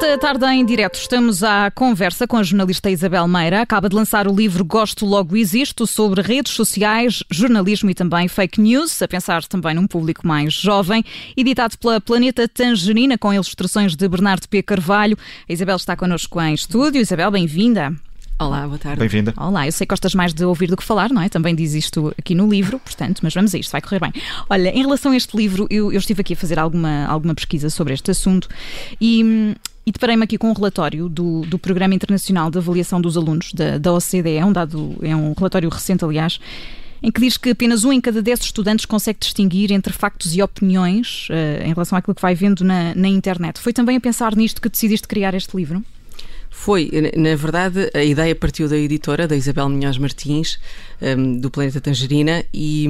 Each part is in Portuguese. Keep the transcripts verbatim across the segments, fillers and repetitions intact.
Nesta tarde em direto estamos à conversa com a jornalista Isabel Meira. Acaba de lançar o livro Gosto Logo Existo, sobre redes sociais, jornalismo e também fake news, a pensar também num público mais jovem, editado pela Planeta Tangerina, com ilustrações de Bernardo P. Carvalho. A Isabel está connosco em estúdio. Isabel, bem-vinda. Olá, boa tarde. Bem-vinda. Olá, eu sei que gostas mais de ouvir do que falar, não é? Também diz isto aqui no livro, portanto, mas vamos a isto, vai correr bem. Olha, em relação a este livro, eu, eu estive aqui a fazer alguma, alguma pesquisa sobre este assunto e... E deparei-me aqui com um relatório do, do Programa Internacional de Avaliação dos Alunos, da, da O C D E, é um, dado, é um relatório recente, aliás, em que diz que apenas um em cada dez estudantes consegue distinguir entre factos e opiniões uh, em relação àquilo que vai vendo na, na internet. Foi também a pensar nisto que decidiste criar este livro? Foi, na verdade, a ideia partiu da editora, da Isabel Munhoz Martins, um, do Planeta Tangerina, e,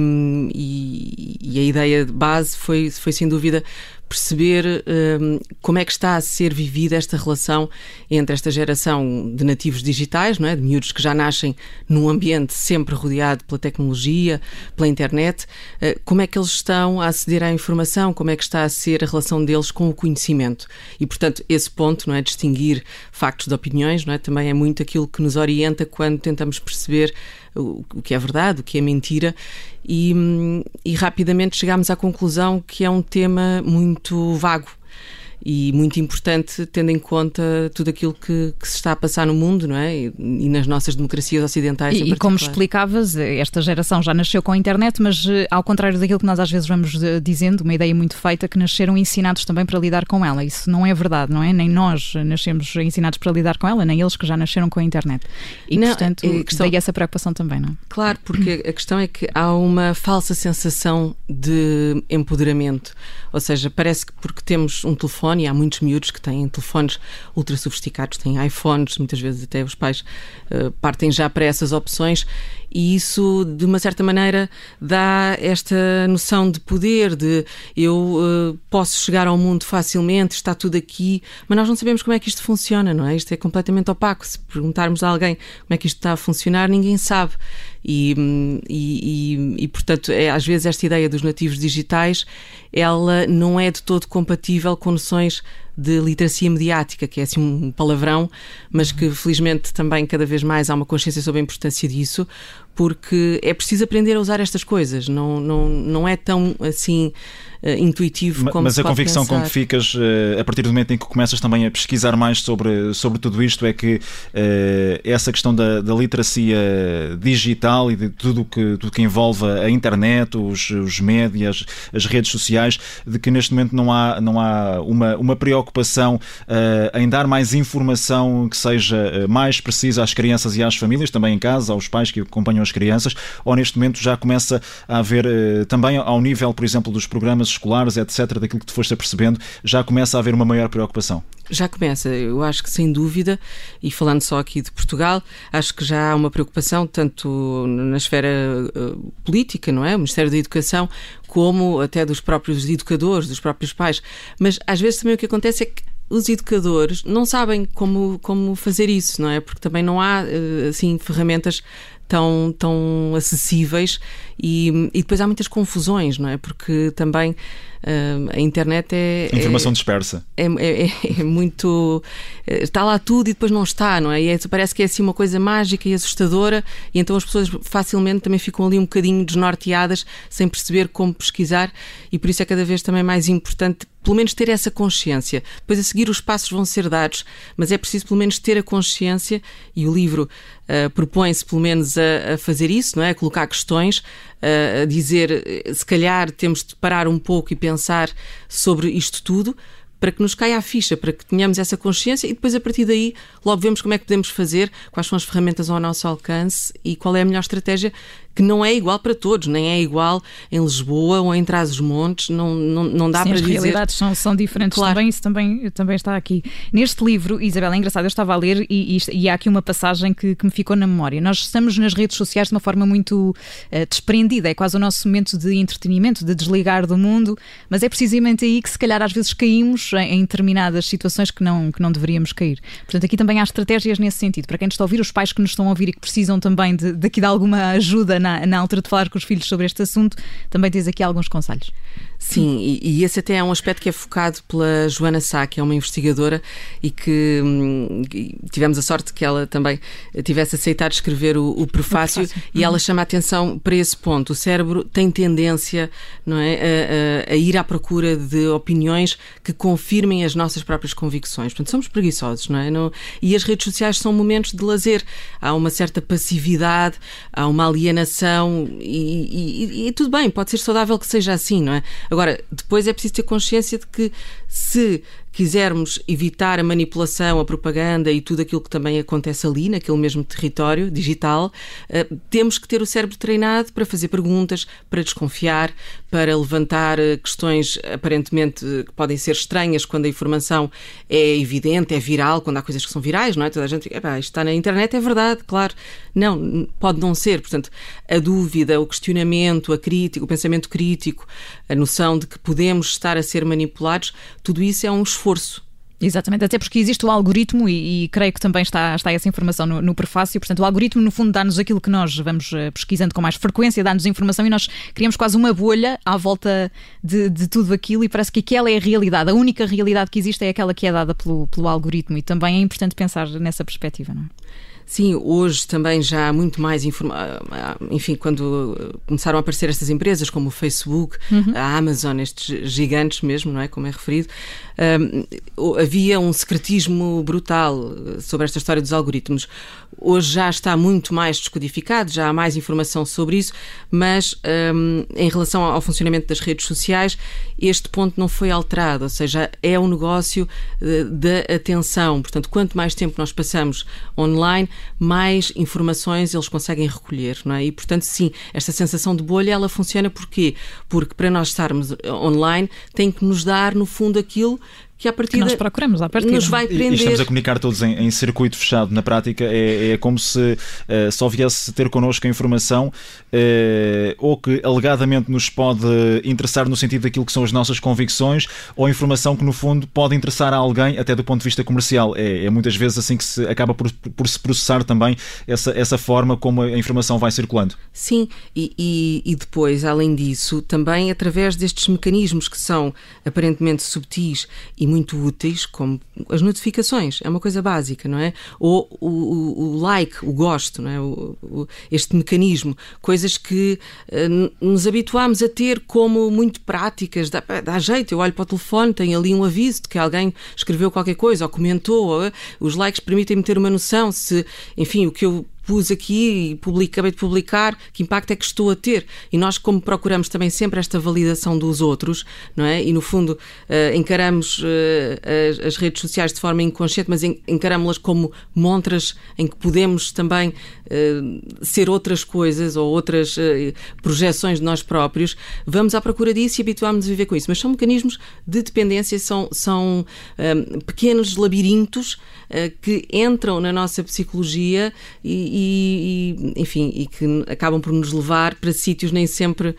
e, e a ideia de base foi, foi sem dúvida perceber um, como é que está a ser vivida esta relação entre esta geração de nativos digitais, não é? De miúdos que já nascem num ambiente sempre rodeado pela tecnologia, pela internet, uh, como é que eles estão a aceder à informação, como é que está a ser a relação deles com o conhecimento. E, portanto, esse ponto, não é, distinguir factos de opiniões, não é, também é muito aquilo que nos orienta quando tentamos perceber o, o que é verdade, o que é mentira, e, e rapidamente chegámos à conclusão que é um tema muito vago e muito importante, tendo em conta tudo aquilo que, que se está a passar no mundo, não é? E, e nas nossas democracias ocidentais. E, e como explicavas, esta geração já nasceu com a internet, mas ao contrário daquilo que nós às vezes vamos dizendo, uma ideia muito feita, que nasceram ensinados também para lidar com ela. Isso não é verdade, não é? Nem nós nascemos ensinados para lidar com ela, nem eles que já nasceram com a internet. E, não, portanto, é questão... daí essa preocupação também, não? Claro, porque a questão é que há uma falsa sensação de empoderamento. Ou seja, parece que porque temos um telefone, e há muitos miúdos que têm telefones ultra sofisticados, têm iPhones, muitas vezes até os pais uh, partem já para essas opções, e isso, de uma certa maneira, dá esta noção de poder, de eu uh, posso chegar ao mundo facilmente, está tudo aqui, mas nós não sabemos como é que isto funciona, não é? Isto é completamente opaco. Se perguntarmos a alguém como é que isto está a funcionar, ninguém sabe. E, e, e, e portanto, é, às vezes esta ideia dos nativos digitais, ela não é de todo compatível com noções de literacia mediática, que é assim um palavrão, mas que felizmente também cada vez mais há uma consciência sobre a importância disso, porque é preciso aprender a usar estas coisas, não, não, não é tão assim uh, intuitivo como mas se a pode convicção pensar. Com que ficas uh, a partir do momento em que começas também a pesquisar mais sobre, sobre tudo isto é que uh, essa questão da, da literacia digital e de tudo que, tudo que envolve a internet, os, os médias, as redes sociais, de que neste momento não há, não há uma, uma preocupação uh, em dar mais informação que seja uh, mais precisa às crianças e às famílias, também em casa, aos pais que acompanham as crianças, ou neste momento já começa a haver uh, também ao nível, por exemplo, dos programas escolares, etcétera, daquilo que tu foste apercebendo, já começa a haver uma maior preocupação? Já começa, eu acho que sem dúvida, e falando só aqui de Portugal, acho que já há uma preocupação tanto na esfera uh, política, não é? O Ministério da Educação, como até dos próprios educadores, dos próprios pais, mas às vezes também o que acontece é que os educadores não sabem como, como fazer isso, não é? Porque também não há assim ferramentas tão, tão acessíveis e, e depois há muitas confusões, não é? Porque também uh, a internet é... Informação é, dispersa. É, é, é muito... Está lá tudo e depois não está, não é? E é, parece que é assim uma coisa mágica e assustadora, e então as pessoas facilmente também ficam ali um bocadinho desnorteadas, sem perceber como pesquisar, e por isso é cada vez também mais importante pelo menos ter essa consciência. Depois a seguir os passos vão ser dados, mas é preciso pelo menos ter a consciência, e o livro uh, propõe-se pelo menos a, a fazer isso, não é? A colocar questões, uh, a dizer, se calhar temos de parar um pouco e pensar sobre isto tudo, para que nos caia a ficha, para que tenhamos essa consciência, e depois a partir daí logo vemos como é que podemos fazer, quais são as ferramentas ao nosso alcance e qual é a melhor estratégia, que não é igual para todos, nem é igual em Lisboa ou em Trás-os-Montes, não, não, não dá Sim, para as dizer... As realidades são, são diferentes, claro. também, isso também, também está aqui. Neste livro, Isabel, é engraçado, eu estava a ler e, e, e há aqui uma passagem que, que me ficou na memória. Nós estamos nas redes sociais de uma forma muito uh, desprendida, é quase o nosso momento de entretenimento, de desligar do mundo, mas é precisamente aí que se calhar às vezes caímos em, em determinadas situações que não, que não deveríamos cair. Portanto, aqui também há estratégias nesse sentido. Para quem nos está a ouvir, os pais que nos estão a ouvir e que precisam também de, de, aqui de alguma ajuda na na, na altura de falar com os filhos sobre este assunto, também tens aqui alguns conselhos. Sim, e, e esse até é um aspecto que é focado pela Joana Sá, que é uma investigadora e que hum, tivemos a sorte que ela também tivesse aceitado escrever o, o prefácio, o prefácio. E uhum. ela chama a atenção para esse ponto. O cérebro tem tendência, não é, a, a, a ir à procura de opiniões que confirmem as nossas próprias convicções. Portanto, somos preguiçosos, não é? Não, e as redes sociais são momentos de lazer. Há uma certa passividade, há uma alienação e, e, e tudo bem, pode ser saudável que seja assim, não é? Agora, depois é preciso ter consciência de que se quisermos evitar a manipulação, a propaganda e tudo aquilo que também acontece ali, naquele mesmo território digital, uh, temos que ter o cérebro treinado para fazer perguntas, para desconfiar, para levantar uh, questões aparentemente uh, que podem ser estranhas quando a informação é evidente, é viral, quando há coisas que são virais, não é? Toda a gente diz, isto está na internet, é verdade, claro. Não, pode não ser. Portanto, a dúvida, o questionamento, a crítica, o pensamento crítico, a noção de que podemos estar a ser manipulados, tudo isso é um esforço. Exatamente, até porque existe o algoritmo e, e creio que também está, está essa informação no, no prefácio. Portanto, o algoritmo no fundo dá-nos aquilo que nós vamos pesquisando com mais frequência, dá-nos informação e nós criamos quase uma bolha à volta de, de tudo aquilo e parece que aquela é a realidade, a única realidade que existe é aquela que é dada pelo, pelo algoritmo e também é importante pensar nessa perspectiva, não é? Sim, hoje também já há muito mais informação. Enfim, quando começaram a aparecer estas empresas como o Facebook, uhum. a Amazon, estes gigantes mesmo, não é? Como é referido, um, havia um secretismo brutal sobre esta história dos algoritmos. Hoje já está muito mais descodificado, já há mais informação sobre isso, mas um, em relação ao funcionamento das redes sociais, este ponto não foi alterado, ou seja, é um negócio da atenção. Portanto, quanto mais tempo nós passamos online, mais informações eles conseguem recolher, não é? E, portanto, sim, esta sensação de bolha, ela funciona porquê? Porque para nós estarmos online tem que nos dar, no fundo, aquilo que à partida que nós procuramos, à partida. Nos vai prender. E estamos a comunicar todos em, em circuito fechado. Na prática é, é como se uh, só viesse ter connosco a informação uh, ou que alegadamente nos pode interessar no sentido daquilo que são as nossas convicções ou informação que no fundo pode interessar a alguém até do ponto de vista comercial. É, é muitas vezes assim que se acaba por, por se processar também essa, essa forma como a informação vai circulando. Sim, e, e, e depois, além disso, também através destes mecanismos que são aparentemente subtis e muito úteis, como as notificações, é uma coisa básica, não é? Ou o, o, o like, o gosto, não é? O, o, este mecanismo, coisas que uh, nos habituámos a ter como muito práticas, dá, dá jeito, eu olho para o telefone, tem ali um aviso de que alguém escreveu qualquer coisa ou comentou, ou, uh, os likes permitem-me ter uma noção se, enfim, o que eu pus aqui e publico, acabei de publicar, que impacto é que estou a ter? E nós, como procuramos também sempre esta validação dos outros, não é? E no fundo uh, encaramos uh, as, as redes sociais de forma inconsciente, mas encaramos-las como montras em que podemos também uh, ser outras coisas ou outras uh, projeções de nós próprios, vamos à procura disso e habituámos-nos a viver com isso. Mas são mecanismos de dependência, são, são um, pequenos labirintos uh, que entram na nossa psicologia e E, e, enfim, e que acabam por nos levar para sítios nem sempre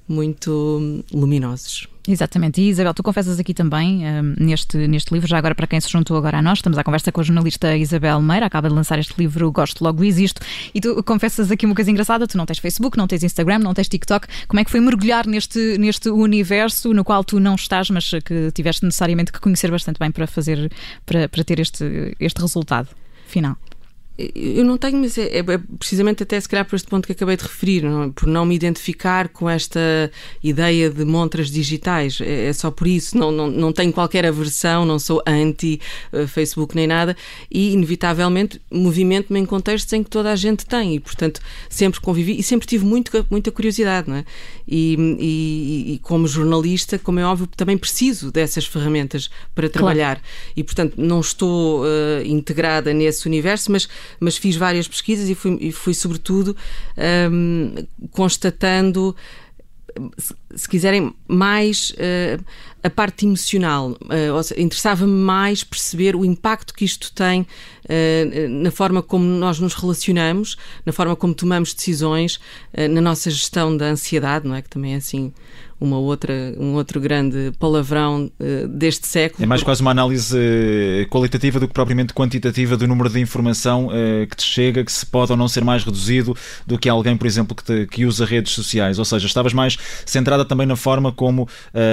muito luminosos. Exatamente. E Isabel, tu confessas aqui também um, neste, neste livro, já agora para quem se juntou agora a nós, estamos à conversa com a jornalista Isabel Meira, acaba de lançar este livro Gosto, Logo Existo, e tu confessas aqui uma coisa engraçada, tu não tens Facebook, não tens Instagram, não tens TikTok, como é que foi mergulhar neste, neste universo no qual tu não estás, mas que tiveste necessariamente que conhecer bastante bem para fazer, para, para ter este, este resultado final? Eu não tenho, mas é, é precisamente até se calhar por este ponto que acabei de referir, não? Por não me identificar com esta ideia de montras digitais, é, é só por isso, não, não, não tenho qualquer aversão, não sou anti-Facebook nem nada e inevitavelmente movimento-me em contextos em que toda a gente tem e portanto sempre convivi e sempre tive muito, muita curiosidade, não é? E, e, e como jornalista, como é óbvio, também preciso dessas ferramentas para trabalhar. Claro. E portanto não estou uh, integrada nesse universo, mas mas fiz várias pesquisas e fui, e fui sobretudo um, constatando se quiserem, mais uh, a parte emocional. Uh, interessava-me mais perceber o impacto que isto tem uh, na forma como nós nos relacionamos, na forma como tomamos decisões, uh, na nossa gestão da ansiedade, não é? Que também é assim uma outra, um outro grande palavrão uh, deste século. É mais quase uma análise uh, qualitativa do que propriamente quantitativa do número de informação uh, que te chega, que se pode ou não ser mais reduzido do que alguém, por exemplo, que, te, que usa redes sociais. Ou seja, estavas mais centrada também na forma como uh,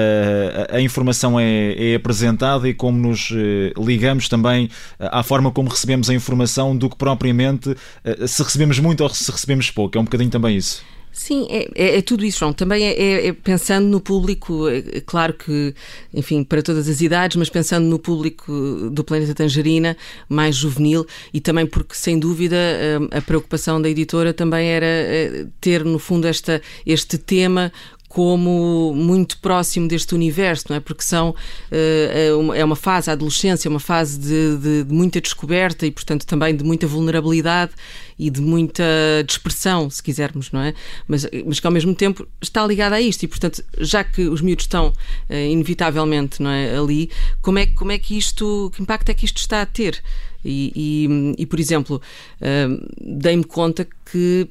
a informação é, é apresentada e como nos uh, ligamos também uh, à forma como recebemos a informação do que propriamente uh, se recebemos muito ou se recebemos pouco. É um bocadinho também isso. Sim, é, é, é tudo isso, João. Também é, é, é pensando no público, é, é claro que, enfim, para todas as idades, mas pensando no público do Planeta Tangerina, mais juvenil, e também porque, sem dúvida, a, a preocupação da editora também era ter, no fundo, esta, este tema como muito próximo deste universo, não é? Porque são, uh, é uma fase, a adolescência, é uma fase de, de, de muita descoberta e, portanto, também de muita vulnerabilidade e de muita dispersão, se quisermos, não é? Mas, mas que ao mesmo tempo está ligada a isto e, portanto, já que os miúdos estão uh, inevitavelmente, não é, ali, como é, como é que isto, que impacto é que isto está a ter? E, e, e por exemplo, uh, dei-me conta que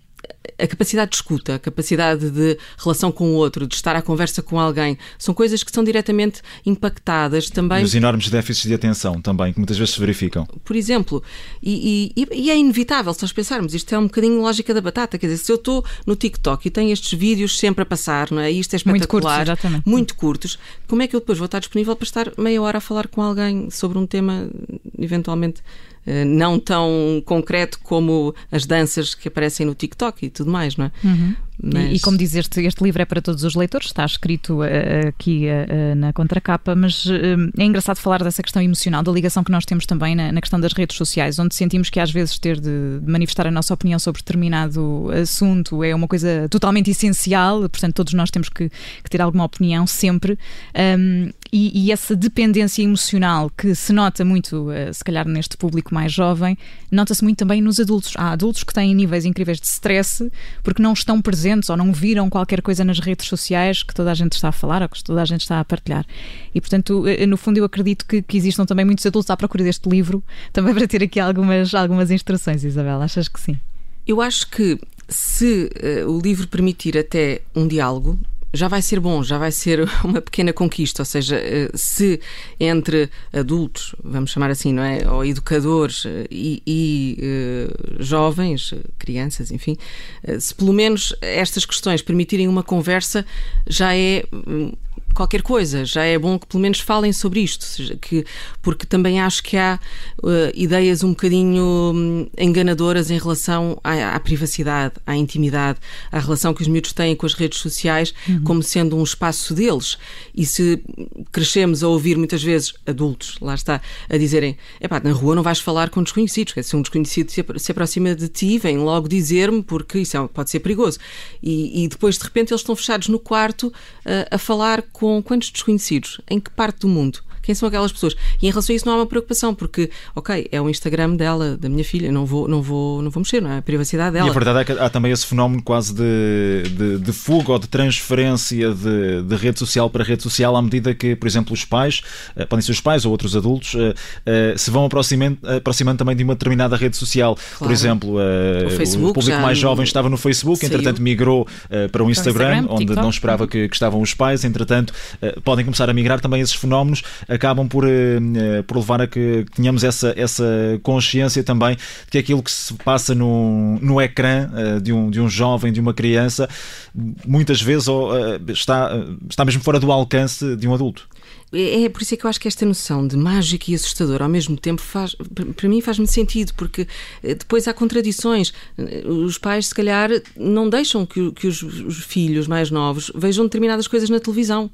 a capacidade de escuta, a capacidade de relação com o outro, de estar à conversa com alguém, são coisas que são diretamente impactadas também. E os enormes déficits de atenção também, que muitas vezes se verificam. Por exemplo, e, e, e é inevitável, se nós pensarmos, isto é um bocadinho lógica da batata, quer dizer, se eu estou no TikTok e tenho estes vídeos sempre a passar, não é? E isto é espetacular, muito curtos, exatamente. Muito curtos, como é que eu depois vou estar disponível para estar meia hora a falar com alguém sobre um tema eventualmente não tão concreto como as danças que aparecem no TikTok e tudo mais, não é? Uhum. Mas... E, e como dizeste, este livro é para todos os leitores, está escrito uh, aqui uh, na contracapa, mas uh, é engraçado falar dessa questão emocional, da ligação que nós temos também na, na questão das redes sociais, onde sentimos que às vezes ter de, de manifestar a nossa opinião sobre determinado assunto é uma coisa totalmente essencial, portanto todos nós temos que, que ter alguma opinião sempre, um, e, e essa dependência emocional que se nota muito, uh, se calhar neste público mais jovem, nota-se muito também nos adultos. Há adultos que têm níveis incríveis de stress porque não estão presentes ou não viram qualquer coisa nas redes sociais que toda a gente está a falar ou que toda a gente está a partilhar. E, portanto, no fundo eu acredito que, que existam também muitos adultos à procura deste livro, também para ter aqui algumas, algumas instruções, Isabel. Achas que sim? Eu acho que se uh, o livro permitir até um diálogo, já vai ser bom, já vai ser uma pequena conquista, ou seja, se entre adultos, vamos chamar assim, não é, ou educadores e, e uh, jovens, crianças, enfim, se pelo menos estas questões permitirem uma conversa, já é qualquer coisa, já é bom que pelo menos falem sobre isto, seja, que, porque também acho que há uh, ideias um bocadinho um, enganadoras em relação à, à privacidade, à intimidade, à relação que os miúdos têm com as redes sociais, uhum. como sendo um espaço deles. E se crescemos a ouvir muitas vezes adultos, lá está, a dizerem, epá, na rua não vais falar com desconhecidos, que se um desconhecido se, se aproxima de ti, vem logo dizer-me, porque isso é, pode ser perigoso. E, e depois, de repente, eles estão fechados no quarto uh, a falar com Com quantos desconhecidos? Em que parte do mundo? Quem são aquelas pessoas? E em relação a isso não há uma preocupação, porque, ok, é o Instagram dela, da minha filha, não vou, não vou, não vou mexer, não é? A privacidade dela. E a verdade é que há também esse fenómeno quase de, de, de fuga ou de transferência de, de rede social para rede social à medida que, por exemplo, os pais, podem ser os pais ou outros adultos, se vão aproximando, aproximando também de uma determinada rede social. Claro. Por exemplo, o, Facebook, o público mais jovem estava no Facebook, saiu. Entretanto migrou para o Instagram, Instagram onde TikTok. Não esperava que, que estavam os pais, entretanto podem começar a migrar também esses fenómenos, acabam por, por levar a que tenhamos essa, essa consciência também de que aquilo que se passa no, no ecrã de um, de um jovem, de uma criança, muitas vezes está, está mesmo fora do alcance de um adulto. É, é por isso é que eu acho que esta noção de mágico e assustador ao mesmo tempo faz, para mim faz-me sentido, porque depois há contradições. Os pais se calhar não deixam que, que os, os filhos mais novos vejam determinadas coisas na televisão.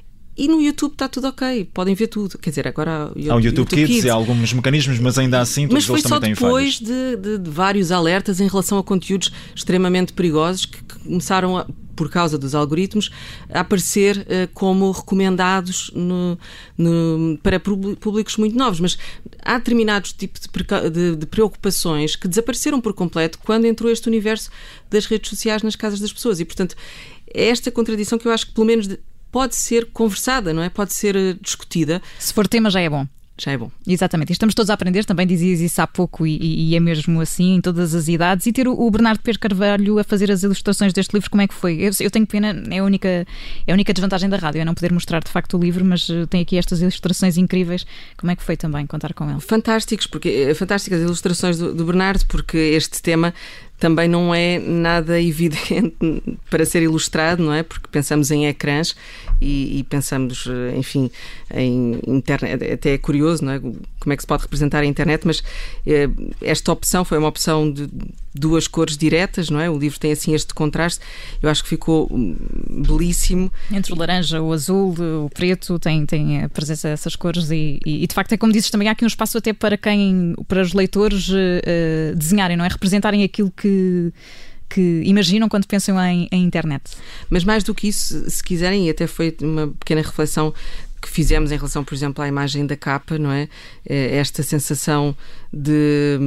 E no YouTube está tudo ok, podem ver tudo. Quer dizer, agora há o YouTube, há o YouTube, YouTube Kids, Kids e há alguns mecanismos, mas ainda assim todos eles também têm falhas. Mas foi só depois de, de, de vários alertas em relação a conteúdos extremamente perigosos que, que começaram a, por causa dos algoritmos, a aparecer uh, como recomendados no, no, para públicos muito novos. Mas há determinados tipos de, de, de preocupações que desapareceram por completo quando entrou este universo das redes sociais nas casas das pessoas. E, portanto, é esta contradição que eu acho que, pelo menos, pode ser conversada, não é? Pode ser uh, discutida. Se for tema, já é bom. Já é bom. Exatamente. E estamos todos a aprender, também dizias isso há pouco e, e é mesmo assim em todas as idades. E ter o, o Bernardo Pires Carvalho a fazer as ilustrações deste livro, como é que foi? Eu, eu tenho pena, é a, única, é a única desvantagem da rádio, é não poder mostrar de facto o livro, mas tem aqui estas ilustrações incríveis. Como é que foi também contar com ele? Fantásticos, porque, fantásticas ilustrações do, do Bernardo, porque este tema também não é nada evidente para ser ilustrado, não é? Porque pensamos em ecrãs e, e pensamos, enfim, em internet. Até é curioso, não é? Como é que se pode representar a internet, mas eh, esta opção foi uma opção de duas cores diretas, não é? O livro tem assim este contraste. Eu acho que ficou belíssimo. Entre o laranja, o azul, o preto, tem, tem a presença dessas cores e, e, e de facto é como dizes, também há aqui um espaço até para quem, para os leitores uh, desenharem, não é? Representarem aquilo que Que, que imaginam quando pensam em, em internet. Mas mais do que isso, se quiserem, e até foi uma pequena reflexão que fizemos em relação, por exemplo, à imagem da capa, não é? Esta sensação de,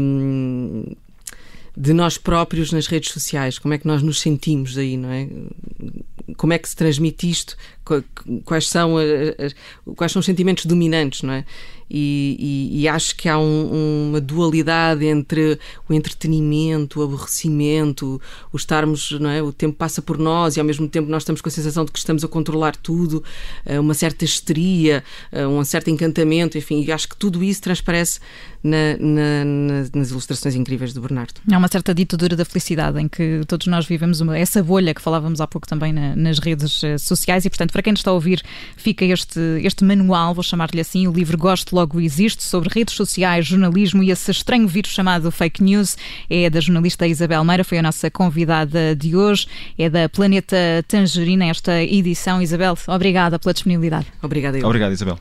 de nós próprios nas redes sociais, como é que nós nos sentimos aí, não é? Como é que se transmite isto? Quais são, quais são os sentimentos dominantes, não é? E, e, e acho que há um, uma dualidade entre o entretenimento, o aborrecimento, o estarmos, não é? O tempo passa por nós e ao mesmo tempo nós estamos com a sensação de que estamos a controlar tudo, uma certa histeria, um certo encantamento, enfim, e acho que tudo isso transparece na, na, nas ilustrações incríveis do Bernardo. Há uma certa ditadura da felicidade em que todos nós vivemos uma, essa bolha que falávamos há pouco também na, nas redes sociais e, portanto, para quem nos está a ouvir, fica este, este manual, vou chamar-lhe assim, o livro Gosto Logo Existe, sobre redes sociais, jornalismo e esse estranho vírus chamado fake news. É da jornalista Isabel Meira, foi a nossa convidada de hoje, é da Planeta Tangerina esta edição. Isabel, obrigada pela disponibilidade. Obrigada, eu. Obrigado, Isabel.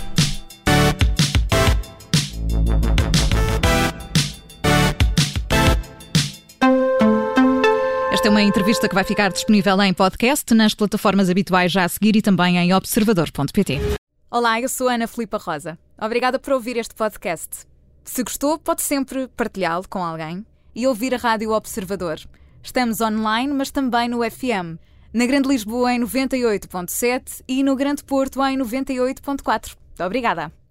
Esta é uma entrevista que vai ficar disponível em podcast, nas plataformas habituais já a seguir e também em observador ponto pt. Olá, eu sou Ana Filipa Rosa. Obrigada por ouvir este podcast. Se gostou, pode sempre partilhá-lo com alguém e ouvir a Rádio Observador. Estamos online, mas também no F M. Na Grande Lisboa em noventa e oito ponto sete e no Grande Porto em noventa e oito ponto quatro. Obrigada.